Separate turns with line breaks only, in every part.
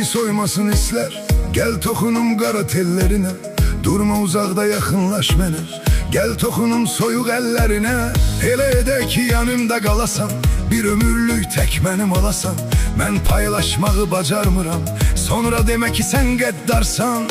ki soymasın hisler. Gel toxunum qara tellerine, durma uzaqda yaxınlaş mənə. Gel toxunum soyuq əllərinə, elə edək ki yanımda qalasan. Bir ömürlük tək mənim olasan. Mən paylaşmağı bacarmıram. Sonra demə ki sən qəddarsan.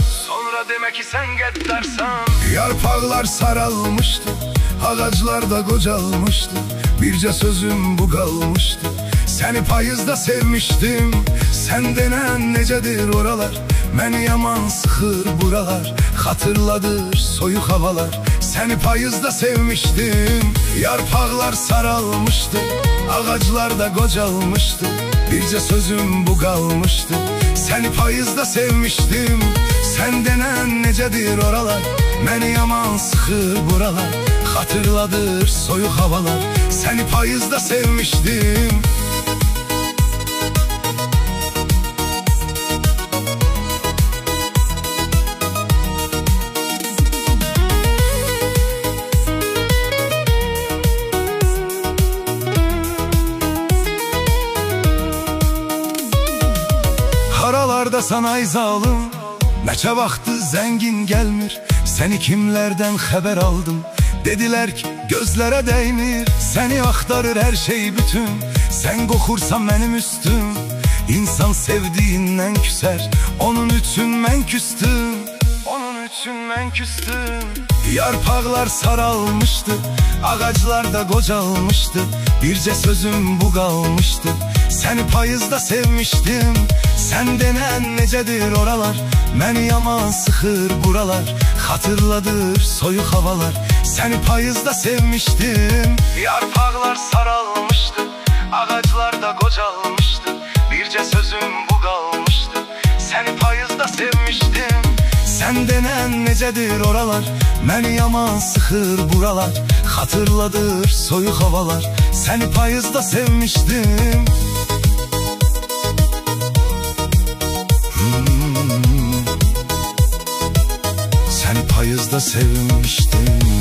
Yarpaqlar saralmışdı, ağaclar da qocalmışdı. Bircə sözüm bu qalmışdı. Səni payızda sevmişdim. Sən denən necədir oralar? Məni yaman sıxır buralar. Xatırladır soyuq havalar. Səni payızda sevmişdim. Yarpaqlar saralmışdı, ağaclar da qocalmışdı. Bircə sözüm bu qalmışdı. Səni payızda sevmişdim. Sən denən necədir oralar? Məni yaman sıxır buralar. Xatırladır soyuq havalar. Səni payızda sevmişdim. Haralaardasan ay zalım, neçə vaxtı zəngin gəlmir. Səni kimlərdən xəbər aldım, dedilər ki gözlərə dəymir. Səni axtarır hər şey bütün, sən qoxursan mənim üstüm. İnsan sevdiyindən küsər, onun üçün mən küstüm. Yarpaqlar saralmışdı, ağaclar da qocalmışdı. Bircə sözüm bu qalmışdı. Səni payızda sevmişdim. Sən denən necədir oralar? Məni yaman sıxır buralar. Xatırladır soyuq havalar. Səni payızda sevmişdim. Yarpaqlar saralmışdı, ağaclar da qocalmışdı. Bircə sözüm bu qalmışdı. Səni payızda sevmişdim. Sən denən necədir oralar? Məni yaman sıxır buralar. Xatırladır soyuq havalar. Səni payızda sevmişdim. Səni payızda sevmişdim.